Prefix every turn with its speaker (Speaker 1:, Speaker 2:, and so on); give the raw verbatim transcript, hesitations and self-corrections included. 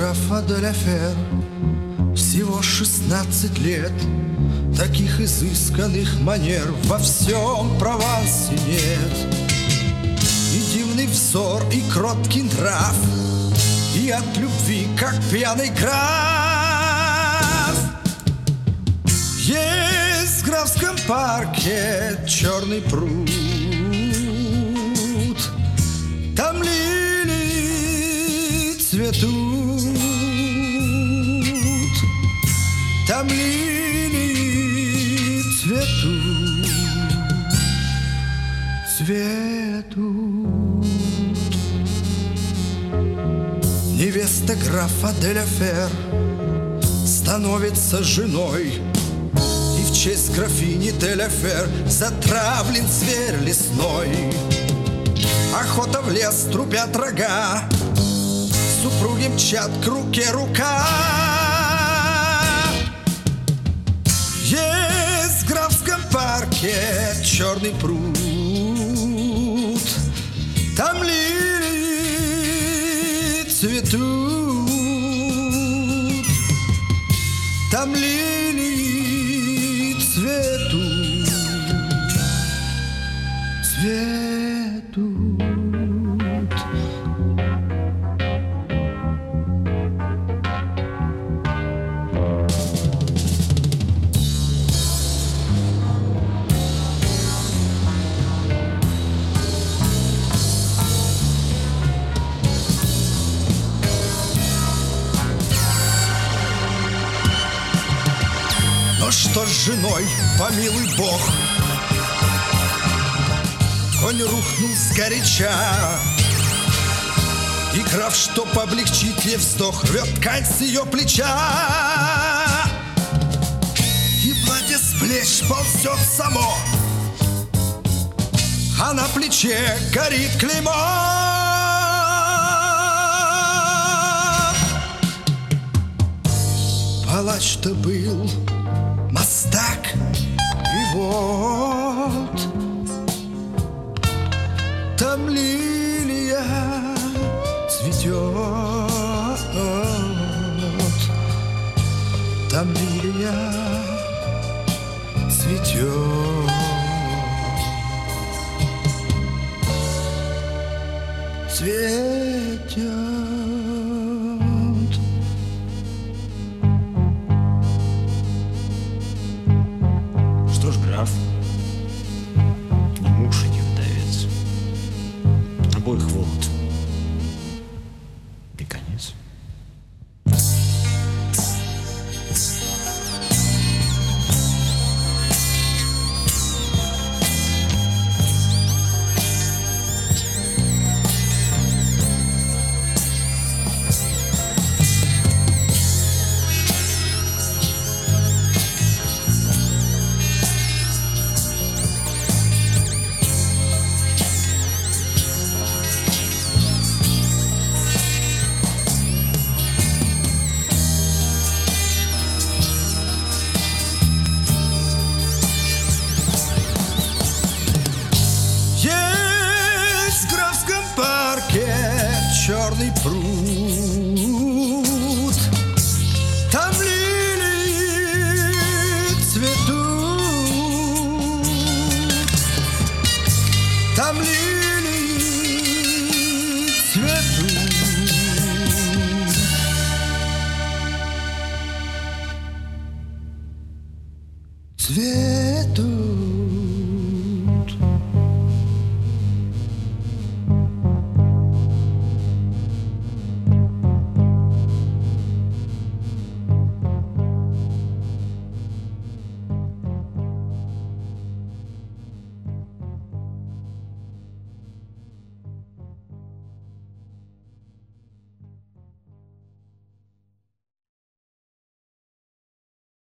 Speaker 1: графа де ля Фер. Всего шестнадцать лет, таких изысканных манер во всем Провансе нет. И дивный взор, и кроткий нрав, и от любви, как пьяный граф. Есть в графском парке черный пруд, там лилии цветут, там лилии цветут, цветут. Невеста графа де ля Фер становится женой, и в честь графини де ля Фер затравлен зверь лесной. Охота в лес, трупят рога, супруги мчат к руке рука. Есть в графском парке черный пруд, там лилии цветут, там лилии цветут, цветут. Но что с женой, помилуй Бог, конь рухнул сгоряча, и граф, чтоб облегчить ей вздох, рвет ткань с ее плеча. И платье с плеч ползет само, а на плече горит клеймо. Палач-то был мастак, и вот там лилия цветет, там лилия цветет, цветет.
Speaker 2: Что ж, граф, не муж и не вдовец, обоих вот и конец.
Speaker 1: Есть в графском парке черный пруд,